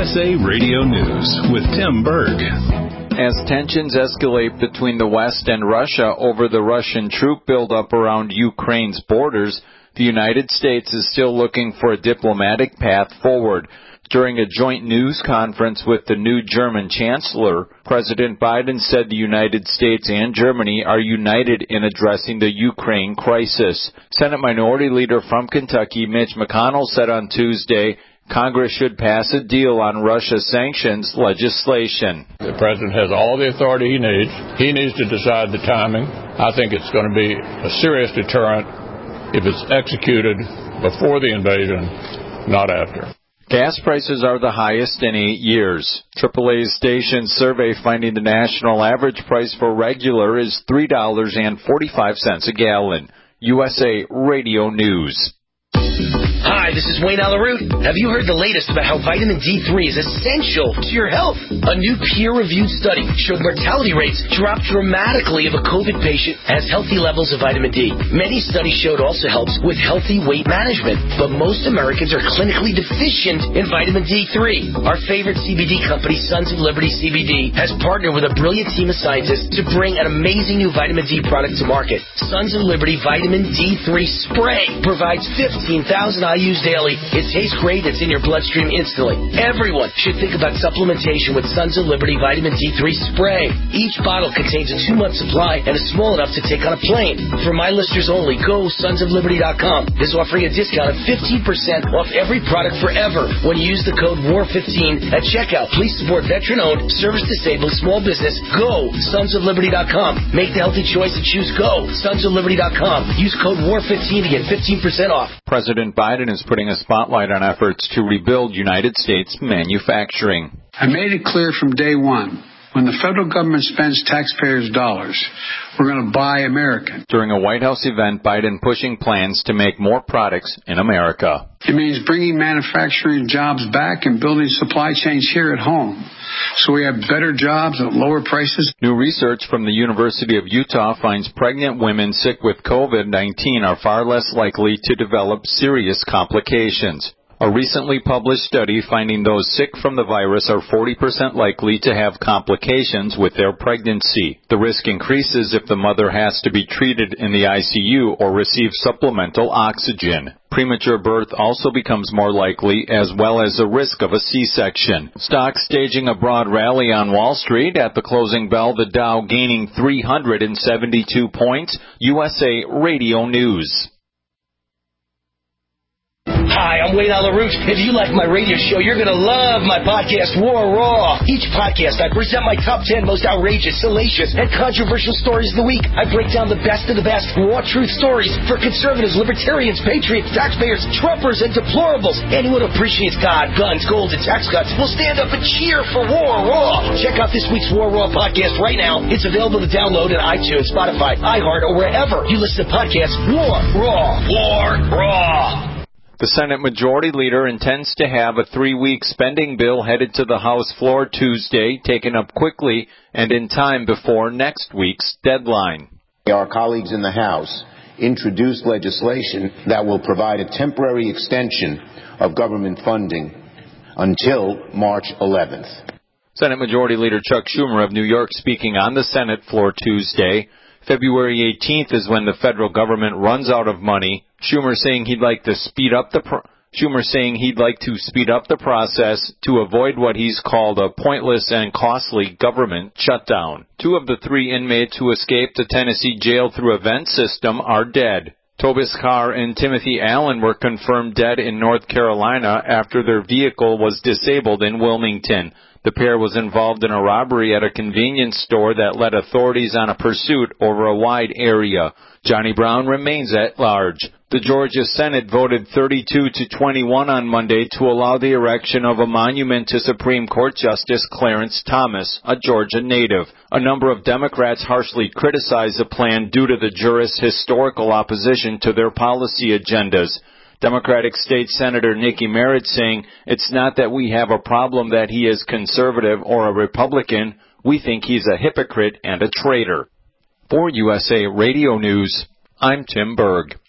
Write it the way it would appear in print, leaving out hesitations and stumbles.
USA Radio News with Tim Berg. As tensions escalate between the West and Russia over the Russian troop buildup around Ukraine's borders, the United States is still looking for a diplomatic path forward. During a joint news conference with the new German Chancellor, President Biden said the United States and Germany are united in addressing the Ukraine crisis. Senate Minority Leader from Kentucky, Mitch McConnell, said on Tuesday Congress should pass a deal on Russia sanctions legislation. The president has all the authority he needs. He needs to decide the timing. I think it's going to be a serious deterrent if it's executed before the invasion, not after. Gas prices are the highest in 8 years. AAA's station survey finding the national average price for regular is $3.45 a gallon. USA Radio News. Hi, this is Wayne Alaroot. Have you heard the latest about how vitamin D3 is essential to your health? A new peer-reviewed study showed mortality rates dropped dramatically if a COVID patient has healthy levels of vitamin D. Many studies showed also helps with healthy weight management, but most Americans are clinically deficient in vitamin D3. Our favorite CBD company, Sons of Liberty CBD, has partnered with a brilliant team of scientists to bring an amazing new vitamin D product to market. Sons of Liberty Vitamin D3 Spray provides 15,000 IUs daily. It tastes great. It's in your bloodstream instantly. Everyone should think about supplementation with Sons of Liberty Vitamin D3 Spray. Each bottle contains a 2-month supply and is small enough to take on a plane. For my listeners only, go sonsofliberty.com. Is offering a discount of 15% off every product forever when you use the code WAR15 at checkout. Please support veteran-owned, service-disabled small business. Go sonsofliberty.com. Make the healthy choice and choose Go sonsofliberty.com. Use code WAR15 to get 15% off. President Biden is putting a spotlight on efforts to rebuild United States manufacturing. I made it clear from day one, when the federal government spends taxpayers' dollars, we're going to buy American. During a White House event, Biden pushing plans to make more products in America. It means bringing manufacturing jobs back and building supply chains here at home, so we have better jobs at lower prices. New research from the University of Utah finds pregnant women sick with COVID-19 are far less likely to develop serious complications. A recently published study finding those sick from the virus are 40% likely to have complications with their pregnancy. The risk increases if the mother has to be treated in the ICU or receive supplemental oxygen. Premature birth also becomes more likely, as well as the risk of a C-section. Stocks staging a broad rally on Wall Street. At the closing bell, the Dow gaining 372 points. USA Radio News. Hi, I'm Wayne Alaroot. If you like my radio show, you're going to love my podcast, War Raw. Each podcast, I present my top 10 most outrageous, salacious, and controversial stories of the week. I break down the best of the best raw truth stories for conservatives, libertarians, patriots, taxpayers, Trumpers, and deplorables. Anyone who appreciates God, guns, gold, and tax cuts will stand up and cheer for War Raw. Check out this week's War Raw podcast right now. It's available to download on iTunes, Spotify, iHeart, or wherever you listen to podcasts. War Raw. War Raw. The Senate Majority Leader intends to have a 3-week spending bill headed to the House floor Tuesday, taken up quickly and in time before next week's deadline. Our colleagues in the House introduced legislation that will provide a temporary extension of government funding until March 11th. Senate Majority Leader Chuck Schumer of New York speaking on the Senate floor Tuesday. February 18th is when the federal government runs out of money. Schumer saying he'd like to speed up the process to avoid what he's called a pointless and costly government shutdown. 2 of the 3 inmates who escaped a Tennessee jail through a vent system are dead. Tobias Carr and Timothy Allen were confirmed dead in North Carolina after their vehicle was disabled in Wilmington. The pair was involved in a robbery at a convenience store that led authorities on a pursuit over a wide area. Johnny Brown remains at large. The Georgia Senate voted 32-21 on Monday to allow the erection of a monument to Supreme Court Justice Clarence Thomas, a Georgia native. A number of Democrats harshly criticized the plan due to the jurist's historical opposition to their policy agendas. Democratic State Senator Nikki Merritt saying, "It's not that we have a problem that he is conservative or a Republican. We think he's a hypocrite and a traitor." For USA Radio News, I'm Tim Berg.